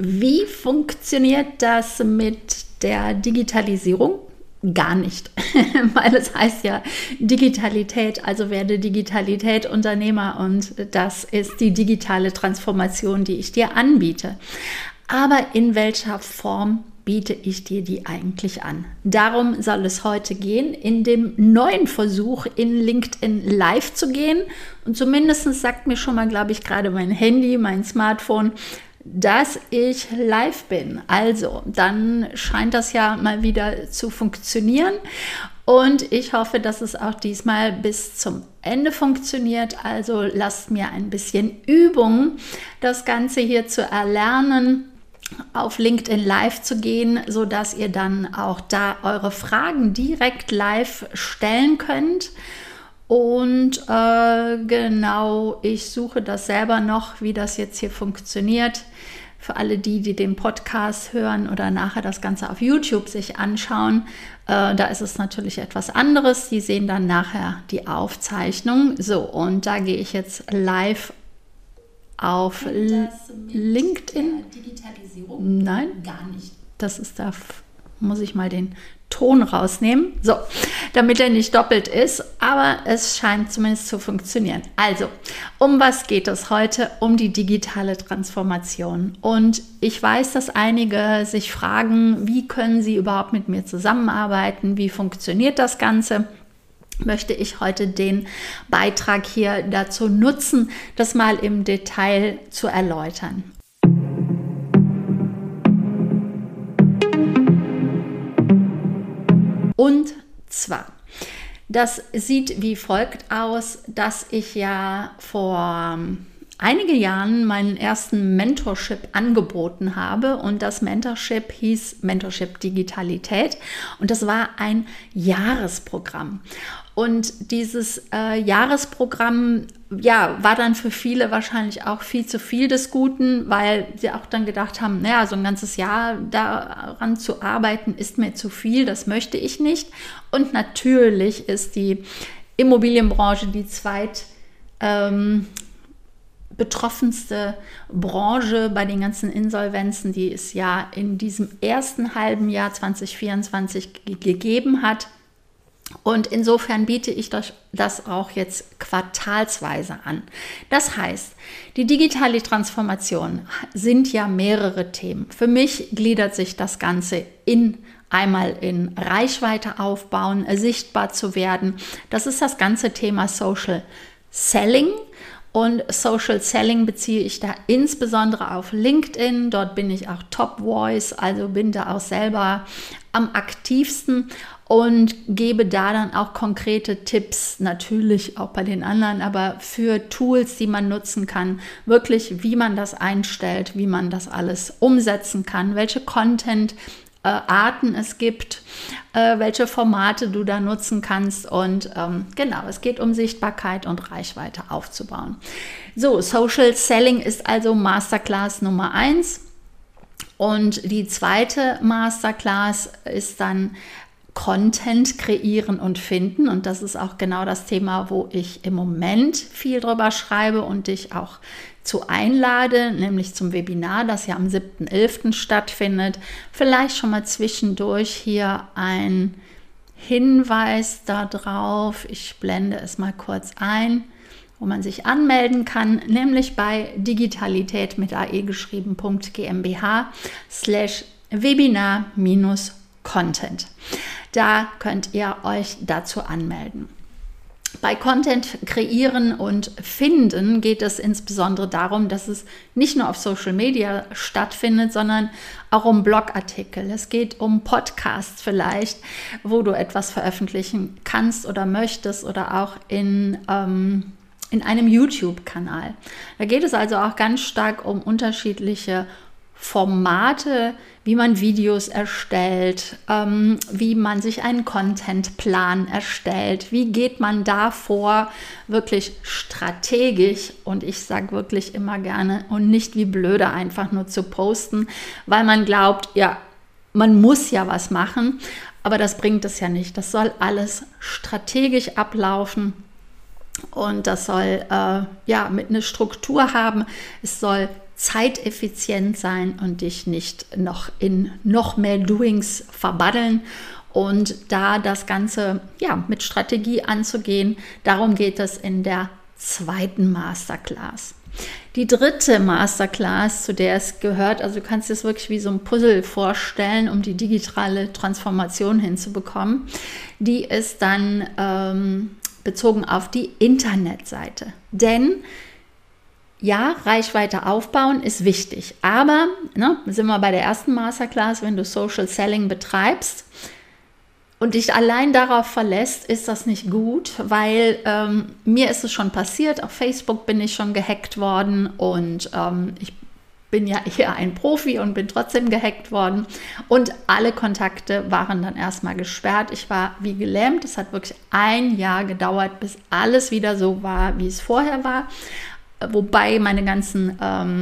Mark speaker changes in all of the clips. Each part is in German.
Speaker 1: Wie funktioniert das mit der Digitalisierung? Gar nicht, weil es heißt ja Digitalität, also werde Digitalität-Unternehmer und das ist die digitale Transformation, die ich dir anbiete. Aber in welcher Form biete ich dir die eigentlich an? Darum soll es heute gehen, in dem neuen Versuch in LinkedIn Live zu gehen. Und zumindest sagt mir schon mal, glaube ich, gerade mein Handy, mein Smartphone, dass ich live bin. Also, dann scheint das ja mal wieder zu funktionieren. Und ich hoffe, dass es auch diesmal bis zum Ende funktioniert. Also lasst mir ein bisschen Übung, das Ganze hier zu erlernen, auf LinkedIn Live zu gehen, sodass ihr dann auch da eure Fragen direkt live stellen könnt. Und genau, ich suche das selber noch, wie das jetzt hier funktioniert. Für alle die den Podcast hören oder nachher das Ganze auf YouTube sich anschauen, da ist es natürlich etwas anderes. Die sehen dann nachher die Aufzeichnung. So, und da gehe ich jetzt live auf LinkedIn.
Speaker 2: Digitalisierung?
Speaker 1: Nein,
Speaker 2: Gar nicht.
Speaker 1: das ist da, muss ich mal den Ton rausnehmen, so, damit er nicht doppelt ist, aber es scheint zumindest zu funktionieren. Also, um was geht es heute? Um die digitale Transformation. Und ich weiß, dass einige sich fragen, wie können sie überhaupt mit mir zusammenarbeiten? Wie funktioniert das Ganze? Möchte ich heute den Beitrag hier dazu nutzen, das mal im Detail zu erläutern. Und zwar, das sieht wie folgt aus, dass ich ja vor einigen Jahren meinen ersten Mentorship angeboten habe und das Mentorship hieß Mentorship Digitalität und das war ein Jahresprogramm. Und dieses Jahresprogramm war dann für viele wahrscheinlich auch viel zu viel des Guten, weil sie auch dann gedacht haben, naja, so ein ganzes Jahr daran zu arbeiten ist mir zu viel, das möchte ich nicht. Und natürlich ist die Immobilienbranche die betroffenste Branche bei den ganzen Insolvenzen, die es ja in diesem ersten halben Jahr 2024 gegeben hat. Und insofern biete ich das auch jetzt quartalsweise an. Das heißt, die digitale Transformation sind ja mehrere Themen. Für mich gliedert sich das Ganze einmal in Reichweite aufbauen, sichtbar zu werden. Das ist das ganze Thema Social Selling. Und Social Selling beziehe ich da insbesondere auf LinkedIn. Dort bin ich auch Top Voice, also bin da auch selber am aktivsten und gebe da dann auch konkrete Tipps, natürlich auch bei den anderen, aber für Tools, die man nutzen kann, wirklich, wie man das einstellt, wie man das alles umsetzen kann, welche Content-Arten es gibt, welche Formate du da nutzen kannst und genau, es geht um Sichtbarkeit und Reichweite aufzubauen. So, Social Selling ist also Masterclass Nummer 1 und die zweite Masterclass ist dann Content kreieren und finden und das ist auch genau das Thema, wo ich im Moment viel drüber schreibe und dich auch zu einlade, nämlich zum Webinar, das ja am 7.11. stattfindet. Vielleicht schon mal zwischendurch hier ein Hinweis darauf. Ich blende es mal kurz ein, wo man sich anmelden kann, nämlich bei digitalität mit AE geschrieben.gmbh/Webinar-Content. Da könnt ihr euch dazu anmelden. Bei Content kreieren und finden geht es insbesondere darum, dass es nicht nur auf Social Media stattfindet, sondern auch um Blogartikel. Es geht um Podcasts vielleicht, wo du etwas veröffentlichen kannst oder möchtest oder auch in einem YouTube-Kanal. Da geht es also auch ganz stark um unterschiedliche Formate, wie man Videos erstellt, wie man sich einen Contentplan erstellt, wie geht man da vor, wirklich strategisch und ich sage wirklich immer gerne und nicht wie blöde einfach nur zu posten, weil man glaubt, ja, man muss ja was machen, aber das bringt es ja nicht. Das soll alles strategisch ablaufen und das soll mit einer Struktur haben, es soll zeiteffizient sein und dich nicht noch in noch mehr Doings verbaddeln und da das Ganze mit Strategie anzugehen. Darum geht es in der zweiten Masterclass. Die dritte Masterclass, zu der es gehört, also du kannst es wirklich wie so ein Puzzle vorstellen, um die digitale Transformation hinzubekommen, die ist dann bezogen auf die Internetseite. Denn ja, Reichweite aufbauen ist wichtig, aber sind wir bei der ersten Masterclass, wenn du Social Selling betreibst und dich allein darauf verlässt, ist das nicht gut, weil mir ist es schon passiert, auf Facebook bin ich schon gehackt worden und ich bin ja eher ein Profi und bin trotzdem gehackt worden und alle Kontakte waren dann erstmal gesperrt. Ich war wie gelähmt, es hat wirklich ein Jahr gedauert, bis alles wieder so war, wie es vorher war. Wobei meine ganzen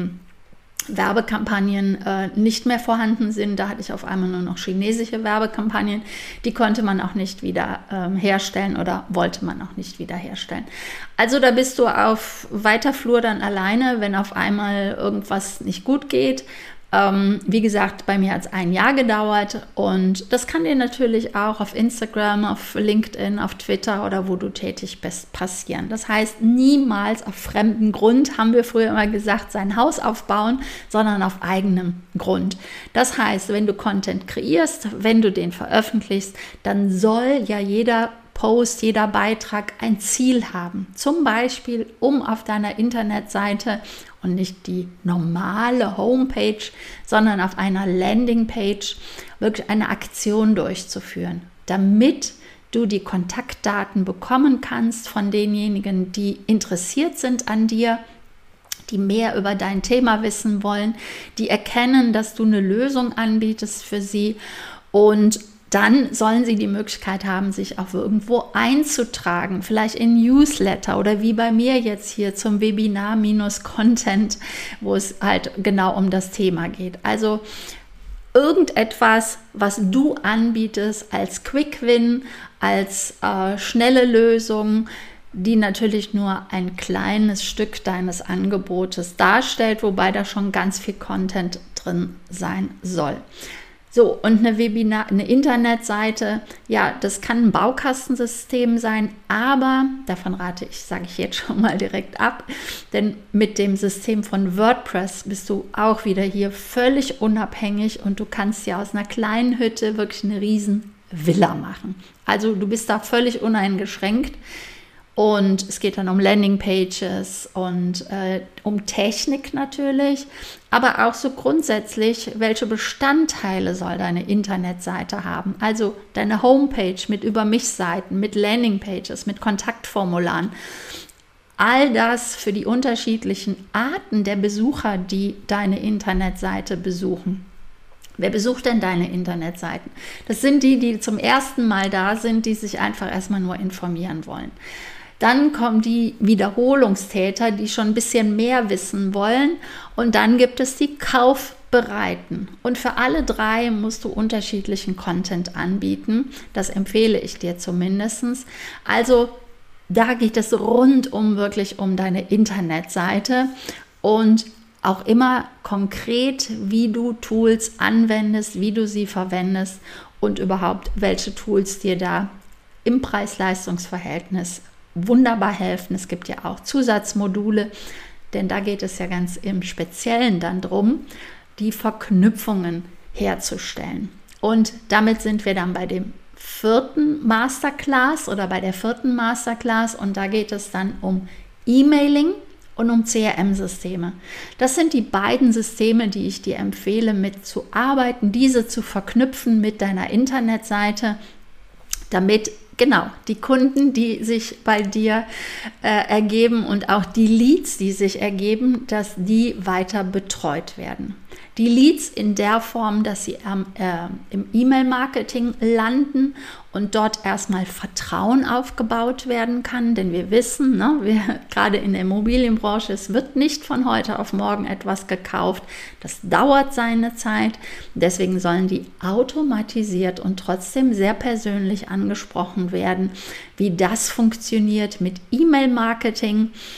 Speaker 1: Werbekampagnen nicht mehr vorhanden sind. Da hatte ich auf einmal nur noch chinesische Werbekampagnen. Die konnte man auch nicht wieder herstellen oder wollte man auch nicht wieder herstellen. Also da bist du auf weiter Flur dann alleine, wenn auf einmal irgendwas nicht gut geht. Wie gesagt, bei mir hat es ein Jahr gedauert und das kann dir natürlich auch auf Instagram, auf LinkedIn, auf Twitter oder wo du tätig bist passieren. Das heißt, niemals auf fremdem Grund, haben wir früher immer gesagt, sein Haus aufbauen, sondern auf eigenem Grund. Das heißt, wenn du Content kreierst, wenn du den veröffentlichst, dann soll ja jeder Post, jeder Beitrag ein Ziel haben. Zum Beispiel, um auf deiner Internetseite und nicht die normale Homepage, sondern auf einer Landingpage wirklich eine Aktion durchzuführen, damit du die Kontaktdaten bekommen kannst von denjenigen, die interessiert sind an dir, die mehr über dein Thema wissen wollen, die erkennen, dass du eine Lösung anbietest für sie und dann sollen sie die Möglichkeit haben, sich auch irgendwo einzutragen, vielleicht in Newsletter oder wie bei mir jetzt hier zum Webinar-Content, wo es halt genau um das Thema geht. Also irgendetwas, was du anbietest als Quick-Win, als schnelle Lösung, die natürlich nur ein kleines Stück deines Angebotes darstellt, wobei da schon ganz viel Content drin sein soll. So, und eine Internetseite, ja, das kann ein Baukastensystem sein, aber davon sage ich jetzt schon mal direkt ab, denn mit dem System von WordPress bist du auch wieder hier völlig unabhängig und du kannst ja aus einer kleinen Hütte wirklich eine riesen Villa machen. Also du bist da völlig uneingeschränkt. Und es geht dann um Landingpages und um Technik natürlich, aber auch so grundsätzlich, welche Bestandteile soll deine Internetseite haben? Also deine Homepage mit Über-mich-Seiten, mit Landingpages, mit Kontaktformularen. All das für die unterschiedlichen Arten der Besucher, die deine Internetseite besuchen. Wer besucht denn deine Internetseiten? Das sind die zum ersten Mal da sind, die sich einfach erstmal nur informieren wollen. Dann kommen die Wiederholungstäter, die schon ein bisschen mehr wissen wollen. Und dann gibt es die Kaufbereiten. Und für alle drei musst du unterschiedlichen Content anbieten. Das empfehle ich dir zumindest. Also da geht es rundum wirklich um deine Internetseite und auch immer konkret, wie du Tools anwendest, wie du sie verwendest und überhaupt, welche Tools dir da im Preis-Leistungs-Verhältnis wunderbar helfen. Es gibt ja auch Zusatzmodule, denn da geht es ja ganz im Speziellen dann drum, die Verknüpfungen herzustellen. Und damit sind wir dann bei dem vierten Masterclass oder bei der vierten Masterclass und da geht es dann um E-Mailing und um CRM-Systeme. Das sind die beiden Systeme, die ich dir empfehle, mitzuarbeiten, diese zu verknüpfen mit deiner Internetseite, damit genau die Kunden, die sich bei dir ergeben und auch die Leads, die sich ergeben, dass die weiter betreut werden. Die Leads in der Form, dass sie im E-Mail-Marketing landen und dort erstmal Vertrauen aufgebaut werden kann, denn wir wissen, gerade in der Immobilienbranche, es wird nicht von heute auf morgen etwas gekauft, das dauert seine Zeit, deswegen sollen die automatisiert und trotzdem sehr persönlich angesprochen werden, wie das funktioniert mit E-Mail-Marketing.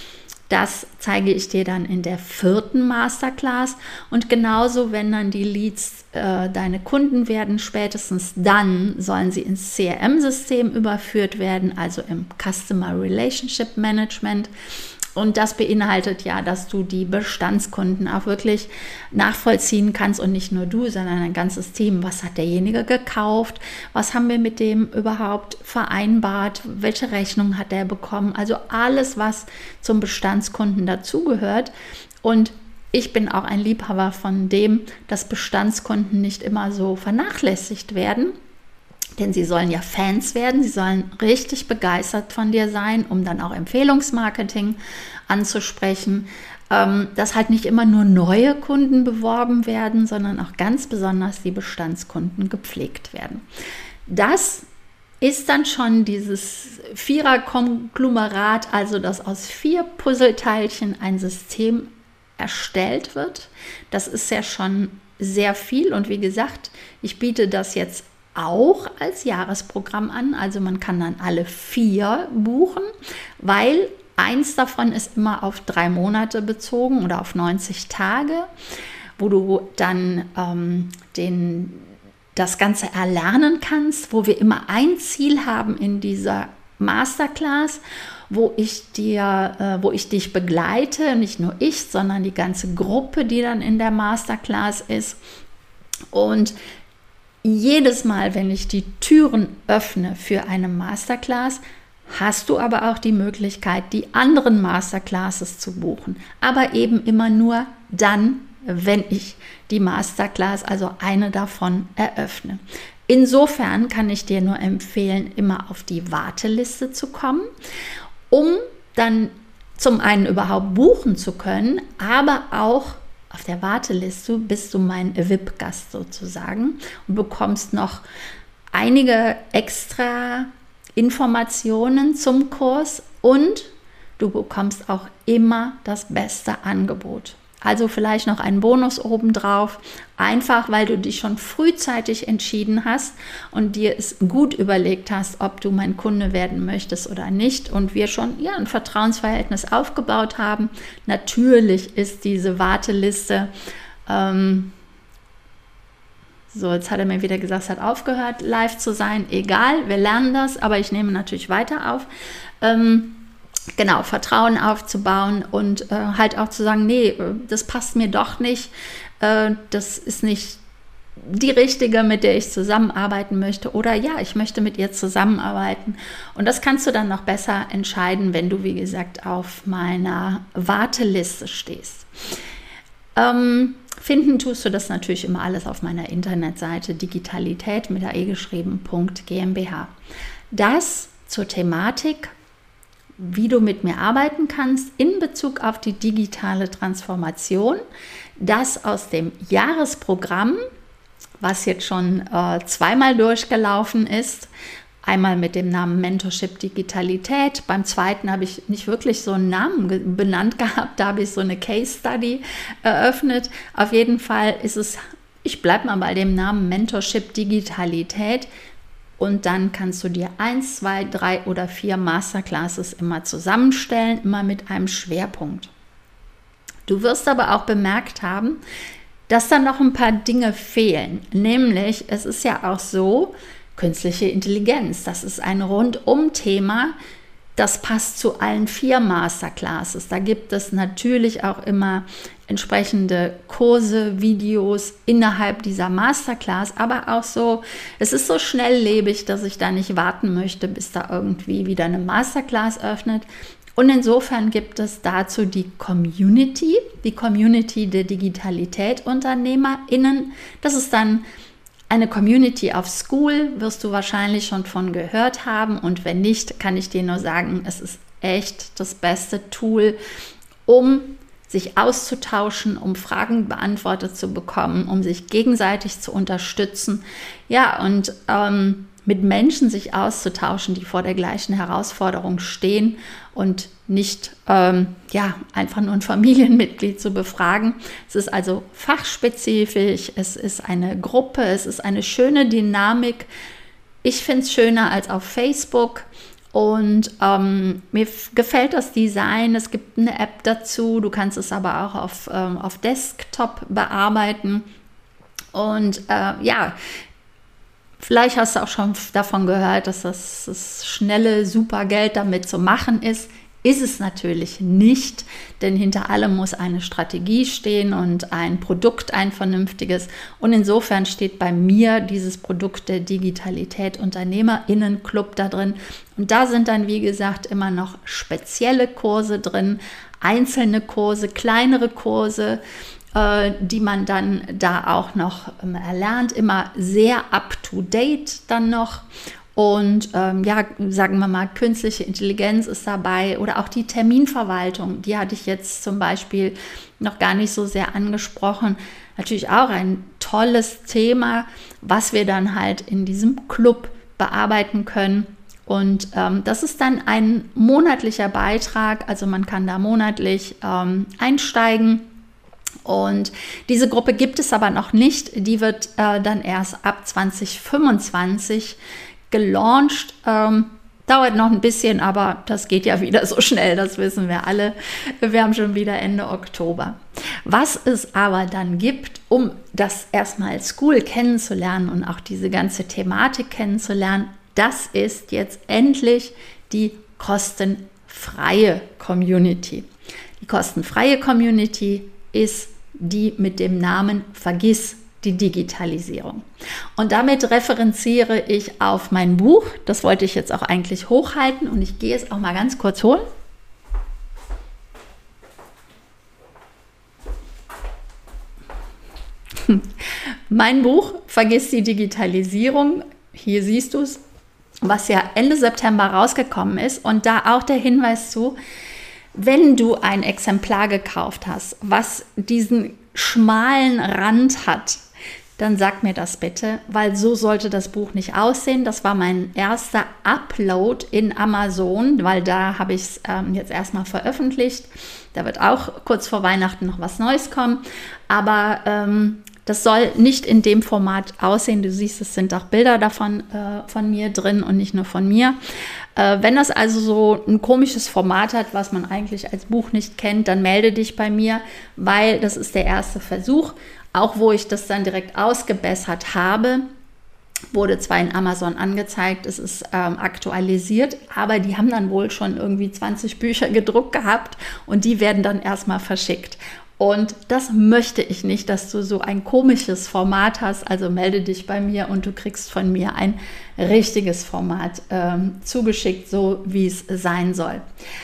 Speaker 1: Das zeige ich dir dann in der 4. Masterclass. Und genauso, wenn dann die Leads deine Kunden werden, spätestens dann sollen sie ins CRM-System überführt werden, also im Customer Relationship Management. Und das beinhaltet ja, dass du die Bestandskunden auch wirklich nachvollziehen kannst und nicht nur du, sondern ein ganzes Team. Was hat derjenige gekauft? Was haben wir mit dem überhaupt vereinbart? Welche Rechnung hat er bekommen? Also alles, was zum Bestandskunden dazugehört. Und ich bin auch ein Liebhaber von dem, dass Bestandskunden nicht immer so vernachlässigt werden. Denn sie sollen ja Fans werden, sie sollen richtig begeistert von dir sein, um dann auch Empfehlungsmarketing anzusprechen, dass halt nicht immer nur neue Kunden beworben werden, sondern auch ganz besonders die Bestandskunden gepflegt werden. Das ist dann schon dieses 4er-Konglomerat, also dass aus 4 Puzzleteilchen ein System erstellt wird. Das ist ja schon sehr viel und wie gesagt, ich biete das jetzt auch als Jahresprogramm an. Also man kann dann alle 4 buchen, weil eins davon ist immer auf 3 Monate bezogen oder auf 90 Tage, wo du dann das Ganze erlernen kannst, wo wir immer ein Ziel haben in dieser Masterclass, wo ich dich begleite, nicht nur ich, sondern die ganze Gruppe, die dann in der Masterclass ist. Und jedes Mal, wenn ich die Türen öffne für eine Masterclass, hast du aber auch die Möglichkeit, die anderen Masterclasses zu buchen. Aber eben immer nur dann, wenn ich die Masterclass, also eine davon, eröffne. Insofern kann ich dir nur empfehlen, immer auf die Warteliste zu kommen, um dann zum einen überhaupt buchen zu können, aber auch auf der Warteliste bist du mein VIP-Gast sozusagen und bekommst noch einige extra Informationen zum Kurs und du bekommst auch immer das beste Angebot. Also vielleicht noch einen Bonus obendrauf, einfach weil du dich schon frühzeitig entschieden hast und dir es gut überlegt hast, ob du mein Kunde werden möchtest oder nicht und wir schon ein Vertrauensverhältnis aufgebaut haben. Natürlich ist diese Warteliste, jetzt hat er mir wieder gesagt, es hat aufgehört, live zu sein. Egal, wir lernen das, aber ich nehme natürlich weiter auf. Genau, Vertrauen aufzubauen und halt auch zu sagen, nee, das passt mir doch nicht, das ist nicht die richtige, mit der ich zusammenarbeiten möchte oder ja, ich möchte mit ihr zusammenarbeiten und das kannst du dann noch besser entscheiden, wenn du, wie gesagt, auf meiner Warteliste stehst. Finden tust du das natürlich immer alles auf meiner Internetseite digitalität mit AE geschrieben.gmbH. Das zur Thematik, wie du mit mir arbeiten kannst in Bezug auf die digitale Transformation, das aus dem Jahresprogramm, was jetzt schon 2-mal durchgelaufen ist, einmal mit dem Namen Mentorship Digitalität, beim zweiten habe ich nicht wirklich so einen Namen benannt gehabt, da habe ich so eine Case Study eröffnet. Auf jeden Fall ist es, ich bleibe mal bei dem Namen Mentorship Digitalität. Und dann kannst du dir 1, 2, 3 oder 4 Masterclasses immer zusammenstellen, immer mit einem Schwerpunkt. Du wirst aber auch bemerkt haben, dass da noch ein paar Dinge fehlen. Nämlich, es ist ja auch so, künstliche Intelligenz, das ist ein Rundum-Thema, das passt zu allen 4 Masterclasses. Da gibt es natürlich auch immer entsprechende Kurse, Videos innerhalb dieser Masterclass, aber auch so, es ist so schnelllebig, dass ich da nicht warten möchte, bis da irgendwie wieder eine Masterclass öffnet. Und insofern gibt es dazu die Community der Digitalität-UnternehmerInnen. Das ist dann eine Community auf School, wirst du wahrscheinlich schon von gehört haben und wenn nicht, kann ich dir nur sagen, es ist echt das beste Tool, um sich auszutauschen, um Fragen beantwortet zu bekommen, um sich gegenseitig zu unterstützen, ja und mit Menschen sich auszutauschen, die vor der gleichen Herausforderung stehen und nicht einfach nur ein Familienmitglied zu befragen. Es ist also fachspezifisch, es ist eine Gruppe, es ist eine schöne Dynamik. Ich finde es schöner als auf Facebook Und mir gefällt das Design. Es gibt eine App dazu. Du kannst es aber auch auf Desktop bearbeiten. Und vielleicht hast du auch schon davon gehört, dass das schnelle, super Geld damit zu machen ist. Ist es natürlich nicht, denn hinter allem muss eine Strategie stehen und ein Produkt, ein vernünftiges. Und insofern steht bei mir dieses Produkt der Digitalität UnternehmerInnen-Club da drin. Und da sind dann, wie gesagt, immer noch spezielle Kurse drin, einzelne Kurse, kleinere Kurse, die man dann da auch noch erlernt, immer sehr up-to-date dann noch. Und sagen wir mal, künstliche Intelligenz ist dabei oder auch die Terminverwaltung, die hatte ich jetzt zum Beispiel noch gar nicht so sehr angesprochen. Natürlich auch ein tolles Thema, was wir dann halt in diesem Club bearbeiten können. Und das ist dann ein monatlicher Beitrag, also man kann da monatlich einsteigen. Und diese Gruppe gibt es aber noch nicht, die wird dann erst ab 2025 gelauncht. Dauert noch ein bisschen, aber das geht ja wieder so schnell, das wissen wir alle. Wir haben schon wieder Ende Oktober. Was es aber dann gibt, um das erstmal als School kennenzulernen und auch diese ganze Thematik kennenzulernen, das ist jetzt endlich die kostenfreie Community. Die kostenfreie Community ist die mit dem Namen Vergiss die Digitalisierung. Und damit referenziere ich auf mein Buch. Das wollte ich jetzt auch eigentlich hochhalten und ich gehe es auch mal ganz kurz holen. Mein Buch Vergiss die Digitalisierung, hier siehst du es, was ja Ende September rausgekommen ist und da auch der Hinweis zu, wenn du ein Exemplar gekauft hast, was diesen schmalen Rand hat, dann sag mir das bitte, weil so sollte das Buch nicht aussehen. Das war mein erster Upload in Amazon, weil da habe ich es jetzt erstmal veröffentlicht. Da wird auch kurz vor Weihnachten noch was Neues kommen, aber das soll nicht in dem Format aussehen. Du siehst, es sind auch Bilder davon von mir drin und nicht nur von mir. Wenn das also so ein komisches Format hat, was man eigentlich als Buch nicht kennt, dann melde dich bei mir, weil das ist der erste Versuch. Auch wo ich das dann direkt ausgebessert habe, wurde zwar in Amazon angezeigt, es ist aktualisiert, aber die haben dann wohl schon irgendwie 20 Bücher gedruckt gehabt und die werden dann erstmal verschickt. Und das möchte ich nicht, dass du so ein komisches Format hast. Also melde dich bei mir und du kriegst von mir ein richtiges Format zugeschickt, so wie es sein soll.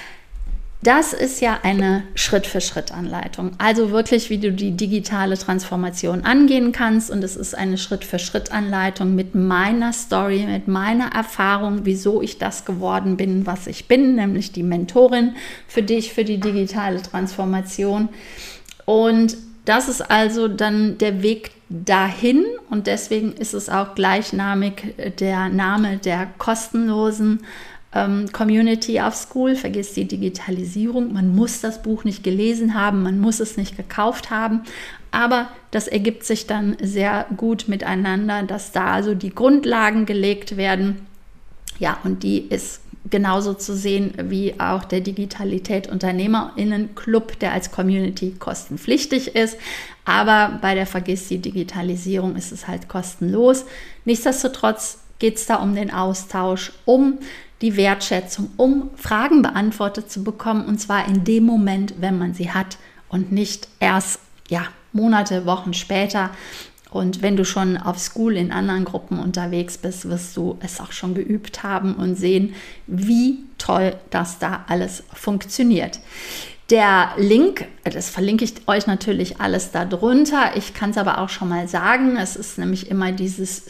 Speaker 1: Das ist ja eine Schritt-für-Schritt-Anleitung. Also wirklich, wie du die digitale Transformation angehen kannst. Und es ist eine Schritt-für-Schritt-Anleitung mit meiner Story, mit meiner Erfahrung, wieso ich das geworden bin, was ich bin, nämlich die Mentorin für dich, für die digitale Transformation. Und das ist also dann der Weg dahin und deswegen ist es auch gleichnamig der Name der kostenlosen Community of School, Vergiss die Digitalisierung. Man muss das Buch nicht gelesen haben, man muss es nicht gekauft haben, aber das ergibt sich dann sehr gut miteinander, dass da also die Grundlagen gelegt werden. Ja, und die ist genauso zu sehen wie auch der Digitalität UnternehmerInnen-Club, der als Community kostenpflichtig ist. Aber bei der Vergiss die Digitalisierung ist es halt kostenlos. Nichtsdestotrotz geht es da um den Austausch, um die Wertschätzung, um Fragen beantwortet zu bekommen und zwar in dem Moment, wenn man sie hat und nicht erst Monate, Wochen später. Und wenn du schon auf School in anderen Gruppen unterwegs bist, wirst du es auch schon geübt haben und sehen, wie toll das da alles funktioniert. Der Link, das verlinke ich euch natürlich alles darunter. Ich kann es aber auch schon mal sagen, es ist nämlich immer dieses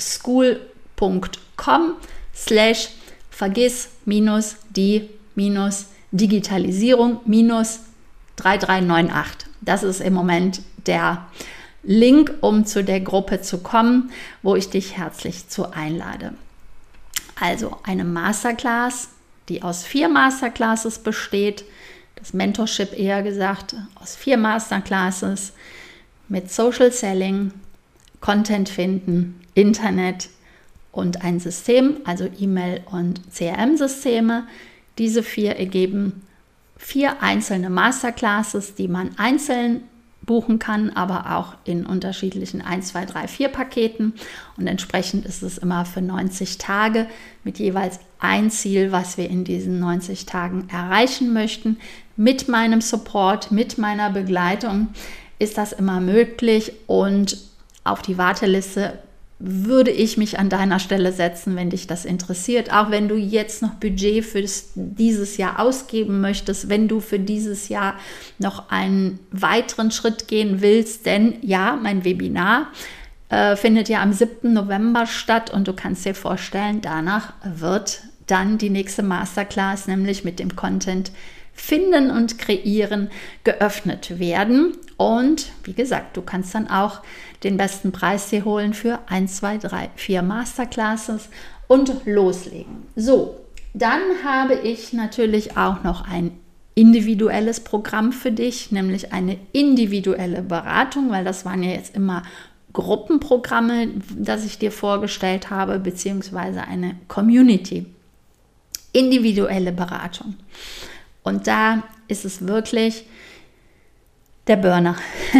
Speaker 1: school.com/vergiss-die-digitalisierung-3398. Das ist im Moment der Link, um zu der Gruppe zu kommen, wo ich dich herzlich zu einlade. Also eine Masterclass, die aus 4 Masterclasses besteht, das Mentorship eher gesagt, aus 4 Masterclasses mit Social Selling, Content finden, Internet und ein System, also E-Mail und CRM-Systeme. Diese 4 ergeben 4 einzelne Masterclasses, die man einzeln buchen kann, aber auch in unterschiedlichen 1, 2, 3, 4 Paketen. Und entsprechend ist es immer für 90 Tage mit jeweils ein Ziel, was wir in diesen 90 Tagen erreichen möchten. Mit meinem Support, mit meiner Begleitung ist das immer möglich, und auf die Warteliste würde ich mich an deiner Stelle setzen, wenn dich das interessiert. Auch wenn du jetzt noch Budget für dieses Jahr ausgeben möchtest, wenn du für dieses Jahr noch einen weiteren Schritt gehen willst. Denn ja, mein Webinar findet ja am 7. November statt, und du kannst dir vorstellen, danach wird dann die nächste Masterclass, nämlich mit dem Content Finden und Kreieren, geöffnet werden. Und wie gesagt, du kannst dann auch den besten Preis dir holen für 1, 2, 3, 4 Masterclasses und loslegen. So, dann habe ich natürlich auch noch ein individuelles Programm für dich, nämlich eine individuelle Beratung, weil das waren ja jetzt immer Gruppenprogramme, das ich dir vorgestellt habe, beziehungsweise eine Community. Individuelle Beratung. Und da ist es wirklich der Burner.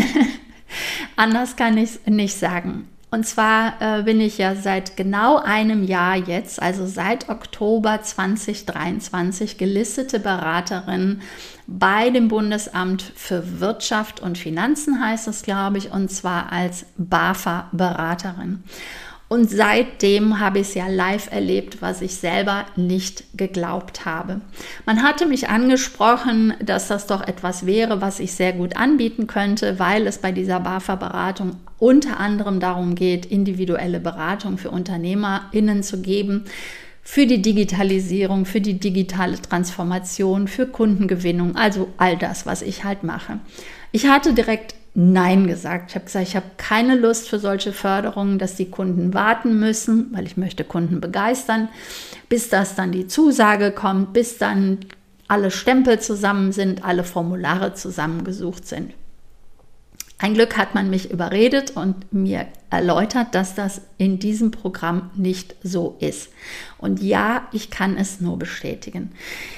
Speaker 1: Anders kann ich es nicht sagen. Und zwar bin ich ja seit genau einem Jahr jetzt, also seit Oktober 2023, gelistete Beraterin bei dem Bundesamt für Wirtschaft und Finanzen, heißt es, glaube ich, und zwar als BAFA-Beraterin. Und seitdem habe ich es ja live erlebt, was ich selber nicht geglaubt habe. Man hatte mich angesprochen, dass das doch etwas wäre, was ich sehr gut anbieten könnte, weil es bei dieser BAFA-Beratung unter anderem darum geht, individuelle Beratung für UnternehmerInnen zu geben, für die Digitalisierung, für die digitale Transformation, für Kundengewinnung, also all das, was ich halt mache. Ich hatte direkt Nein gesagt. Ich habe gesagt, ich habe keine Lust für solche Förderungen, dass die Kunden warten müssen, weil ich möchte Kunden begeistern, bis das dann die Zusage kommt, bis dann alle Stempel zusammen sind, alle Formulare zusammengesucht sind. Ein Glück hat man mich überredet und mir erläutert, dass das in diesem Programm nicht so ist. Und ja, ich kann es nur bestätigen.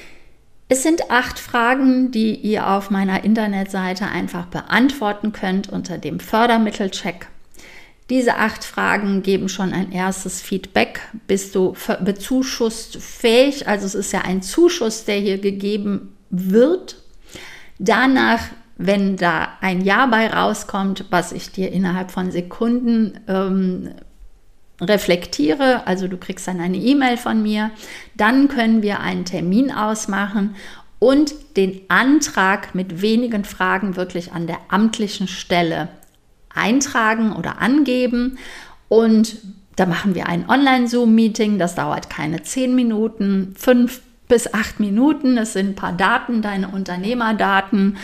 Speaker 1: Es sind 8 Fragen, die ihr auf meiner Internetseite einfach beantworten könnt unter dem Fördermittelcheck. Diese 8 Fragen geben schon ein erstes Feedback. Bist du bezuschussfähig? Also es ist ja ein Zuschuss, der hier gegeben wird. Danach, wenn da ein Ja bei rauskommt, was ich dir innerhalb von Sekunden reflektiere, also du kriegst dann eine E-Mail von mir, dann können wir einen Termin ausmachen und den Antrag mit wenigen Fragen wirklich an der amtlichen Stelle eintragen oder angeben, und da machen wir ein Online-Zoom-Meeting, das dauert keine 10 Minuten, 5 bis 8 Minuten, es sind ein paar Daten, deine Unternehmerdaten,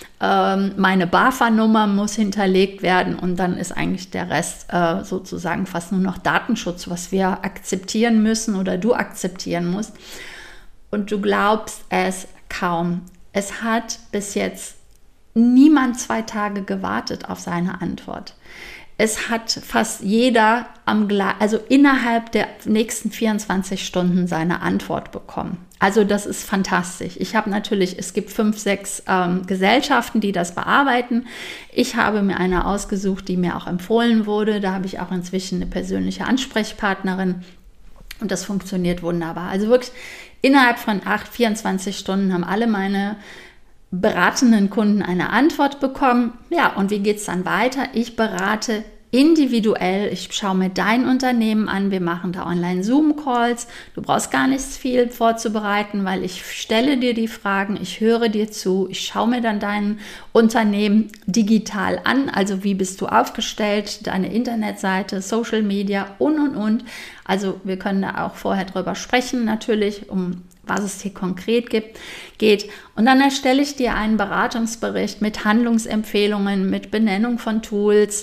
Speaker 1: meine BAFA-Nummer muss hinterlegt werden, und dann ist eigentlich der Rest sozusagen fast nur noch Datenschutz, was wir akzeptieren müssen oder du akzeptieren musst. Und du glaubst es kaum. Es hat bis jetzt niemand 2 Tage gewartet auf seine Antwort. Es hat fast jeder also innerhalb der nächsten 24 Stunden seine Antwort bekommen. Also das ist fantastisch. Es gibt 5, 6 Gesellschaften, die das bearbeiten. Ich habe mir eine ausgesucht, die mir auch empfohlen wurde. Da habe ich auch inzwischen eine persönliche Ansprechpartnerin, und das funktioniert wunderbar. Also wirklich innerhalb von 24 Stunden haben alle meine beratenden Kunden eine Antwort bekommen. Ja, und wie geht es dann weiter? Ich berate individuell. Ich schaue mir dein Unternehmen an. Wir machen da Online-Zoom-Calls. Du brauchst gar nichts viel vorzubereiten, weil ich stelle dir die Fragen, ich höre dir zu, ich schaue mir dann dein Unternehmen digital an. Also wie bist du aufgestellt, deine Internetseite, Social Media und. Also wir können da auch vorher drüber sprechen, natürlich, um was es hier konkret geht. Und dann erstelle ich dir einen Beratungsbericht mit Handlungsempfehlungen, mit Benennung von Tools,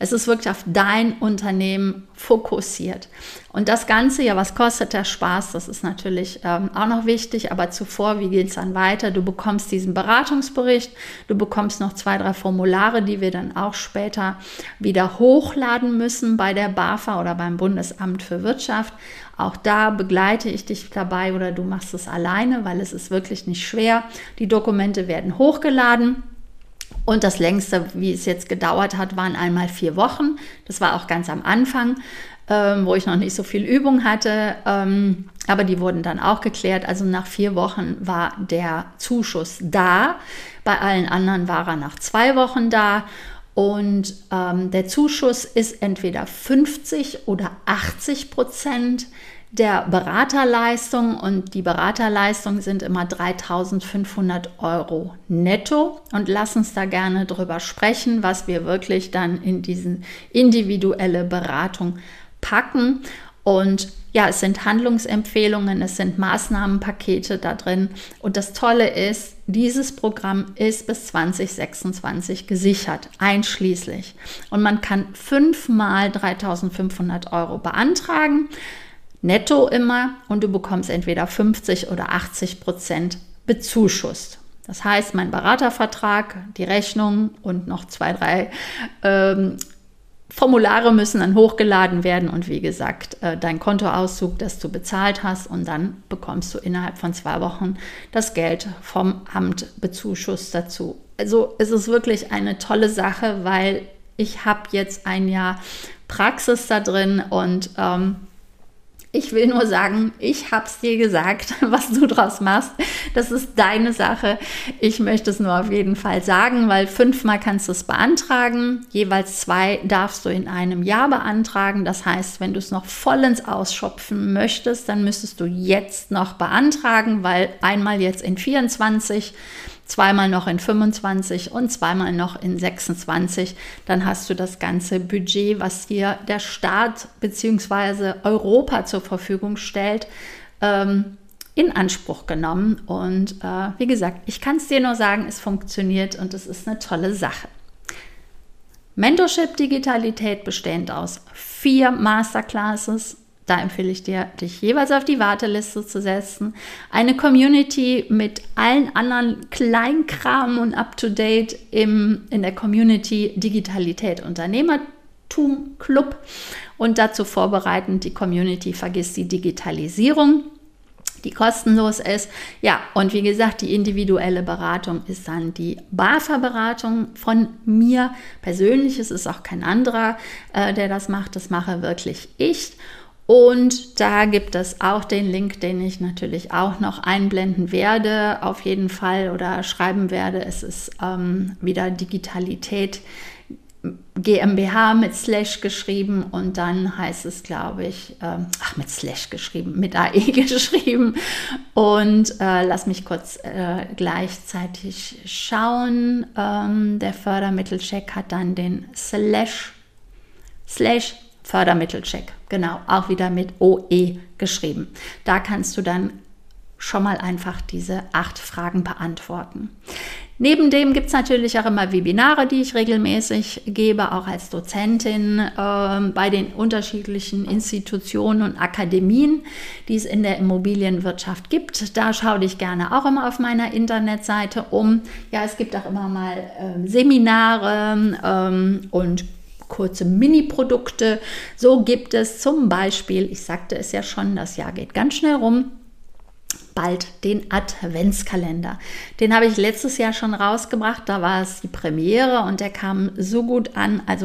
Speaker 1: Es ist wirklich auf dein Unternehmen fokussiert. Und das Ganze, ja, was kostet der Spaß? Das ist natürlich auch noch wichtig, aber zuvor, wie geht es dann weiter? Du bekommst diesen Beratungsbericht, du bekommst noch 2, 3 Formulare, die wir dann auch später wieder hochladen müssen bei der BAFA oder beim Bundesamt für Wirtschaft. Auch da begleite ich dich dabei oder du machst es alleine, weil es ist wirklich nicht schwer. Die Dokumente werden hochgeladen. Und das längste, wie es jetzt gedauert hat, waren einmal 4 Wochen. Das war auch ganz am Anfang, wo ich noch nicht so viel Übung hatte. Aber die wurden dann auch geklärt. Also nach 4 Wochen war der Zuschuss da. Bei allen anderen war er nach 2 Wochen da. Und der Zuschuss ist entweder 50 oder 80% der Beraterleistung, und die Beraterleistungen sind immer 3.500 € netto, und lass uns da gerne drüber sprechen, was wir wirklich dann in diese individuelle Beratung packen. Und ja, es sind Handlungsempfehlungen, es sind Maßnahmenpakete da drin, und das Tolle ist, dieses Programm ist bis 2026 gesichert, einschließlich, und man kann 5 mal 3.500 € beantragen, netto immer, und du bekommst entweder 50 oder 80% bezuschusst. Das heißt, mein Beratervertrag, die Rechnung und noch 2, 3 Formulare müssen dann hochgeladen werden, und wie gesagt, dein Kontoauszug, das du bezahlt hast, und dann bekommst du innerhalb von 2 Wochen das Geld vom Amt bezuschusst dazu. Also es ist wirklich eine tolle Sache, weil ich habe jetzt ein Jahr Praxis da drin, und ich will nur sagen, ich habe es dir gesagt, was du draus machst. Das ist deine Sache. Ich möchte es nur auf jeden Fall sagen, weil 5-mal kannst du es beantragen. Jeweils 2 darfst du in einem Jahr beantragen. Das heißt, wenn du es noch vollends ausschöpfen möchtest, dann müsstest du jetzt noch beantragen, weil einmal jetzt in 24, 2-mal noch in 25 und 2-mal noch in 26, dann hast du das ganze Budget, was dir der Staat bzw. Europa zur Verfügung stellt, in Anspruch genommen. Und wie gesagt, ich kann es dir nur sagen, es funktioniert, und es ist eine tolle Sache. Mentorship Digitalität bestehend aus 4 Masterclasses. Da empfehle ich dir, dich jeweils auf die Warteliste zu setzen. Eine Community mit allen anderen Kleinkram und Up-to-Date in der Community Digitalität Unternehmertum Club. Und dazu vorbereitend die Community Vergiss die Digitalisierung, die kostenlos ist. Ja, und wie gesagt, die individuelle Beratung ist dann die BAFA-Beratung von mir persönlich. Es ist auch kein anderer, der das macht. Das mache wirklich ich. Und da gibt es auch den Link, den ich natürlich auch noch einblenden werde, auf jeden Fall, oder schreiben werde. Es ist wieder Digitalität GmbH mit Slash geschrieben, und dann heißt es, glaube ich, mit Slash geschrieben, mit AE geschrieben. Und lass mich kurz gleichzeitig schauen. Der Fördermittelcheck hat dann den Slash Fördermittelcheck, genau, auch wieder mit OE geschrieben. Da kannst du dann schon mal einfach diese 8 Fragen beantworten. Neben dem gibt es natürlich auch immer Webinare, die ich regelmäßig gebe, auch als Dozentin bei den unterschiedlichen Institutionen und Akademien, die es in der Immobilienwirtschaft gibt. Da schau dich gerne auch immer auf meiner Internetseite um. Ja, es gibt auch immer mal Seminare und kurze Mini-Produkte. So gibt es zum Beispiel, ich sagte es ja schon, das Jahr geht ganz schnell rum, bald den Adventskalender. Den habe ich letztes Jahr schon rausgebracht, da war es die Premiere, und der kam so gut an. Also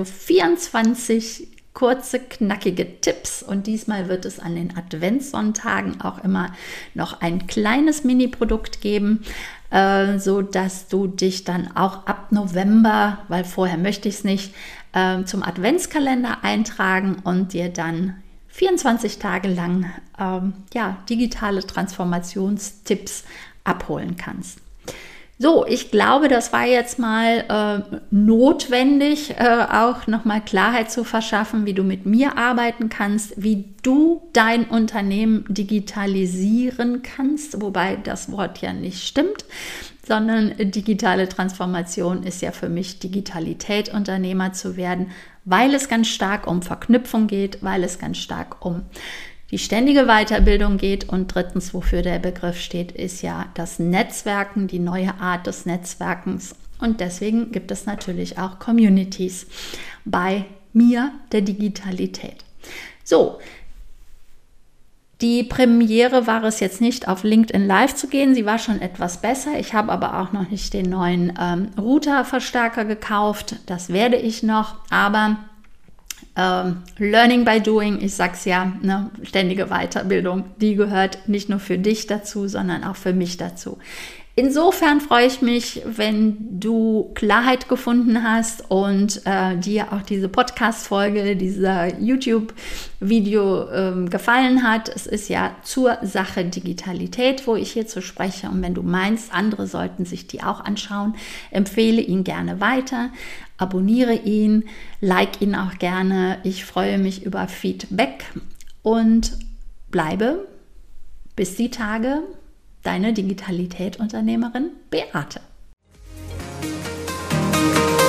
Speaker 1: 24 kurze, knackige Tipps, und diesmal wird es an den Adventssonntagen auch immer noch ein kleines Mini-Produkt geben, so dass du dich dann auch ab November, weil vorher möchte ich es nicht, zum Adventskalender eintragen und dir dann 24 Tage lang digitale Transformationstipps abholen kannst. So, ich glaube, das war jetzt mal notwendig, auch nochmal Klarheit zu verschaffen, wie du mit mir arbeiten kannst, wie du dein Unternehmen digitalisieren kannst, wobei das Wort ja nicht stimmt, sondern digitale Transformation ist ja für mich Digitalität, Unternehmer zu werden, weil es ganz stark um Verknüpfung geht, weil es ganz stark um die ständige Weiterbildung geht. Und drittens, wofür der Begriff steht, ist ja das Netzwerken, die neue Art des Netzwerkens. Und deswegen gibt es natürlich auch Communities bei mir, der Digitalität. So, die Premiere war es jetzt nicht, auf LinkedIn Live zu gehen. Sie war schon etwas besser. Ich habe aber auch noch nicht den neuen Router-Verstärker gekauft. Das werde ich noch. Aber Learning by Doing, ich sag's ja, ne, ständige Weiterbildung, die gehört nicht nur für dich dazu, sondern auch für mich dazu. Insofern freue ich mich, wenn du Klarheit gefunden hast und dir auch diese Podcast-Folge, dieser YouTube-Video gefallen hat. Es ist ja zur Sache Digitalität, wo ich hierzu spreche. Und wenn du meinst, andere sollten sich die auch anschauen, empfehle ihn gerne weiter, abonniere ihn, like ihn auch gerne. Ich freue mich über Feedback und bleibe bis die Tage deine Digitalität-Unternehmerin Beate.